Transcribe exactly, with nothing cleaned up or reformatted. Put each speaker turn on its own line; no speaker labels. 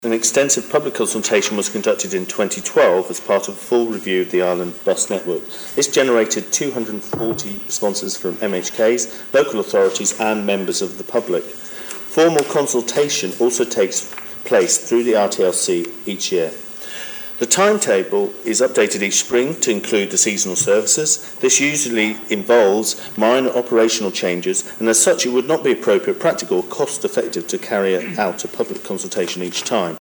An extensive public consultation was conducted in twenty twelve as part of a full review of the Island bus network. This generated two hundred forty responses from M H Ks, local authorities and members of the public. Formal consultation also takes place through the R T L C each year. The timetable is updated each spring to include the seasonal services. This usually involves minor operational changes, and as such it would not be appropriate, practical or cost effective to carry out a public consultation each time.